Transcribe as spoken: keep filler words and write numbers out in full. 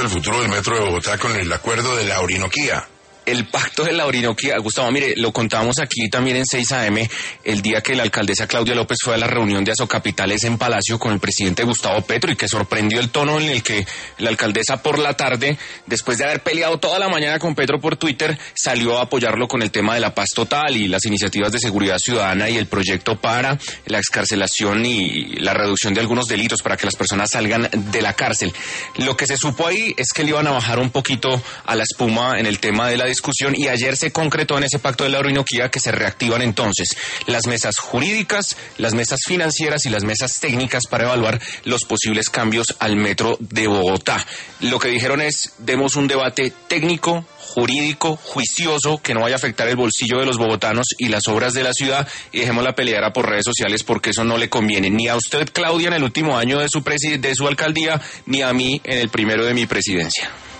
el futuro del Metro de Bogotá con el acuerdo de la Orinoquía. El pacto de la Orinoquía, Gustavo, mire, lo contábamos aquí también en seis A M, el día que la alcaldesa Claudia López fue a la reunión de Azocapitales en Palacio con el presidente Gustavo Petro, y que sorprendió el tono en el que la alcaldesa por la tarde, después de haber peleado toda la mañana con Petro por Twitter, salió a apoyarlo con el tema de la paz total y las iniciativas de seguridad ciudadana y el proyecto para la excarcelación y la reducción de algunos delitos para que las personas salgan de la cárcel. Lo que se supo ahí es que le iban a bajar un poquito a la espuma en el tema de la discusión, y ayer se concretó en ese pacto de la Orinoquía que se reactivan entonces las mesas jurídicas, las mesas financieras y las mesas técnicas para evaluar los posibles cambios al metro de Bogotá. Lo que dijeron es: demos un debate técnico, jurídico, juicioso, que no vaya a afectar el bolsillo de los bogotanos y las obras de la ciudad, y dejemos la peleadera por redes sociales, porque eso no le conviene ni a usted, Claudia, en el último año de su presi- de su alcaldía, ni a mí en el primero de mi presidencia.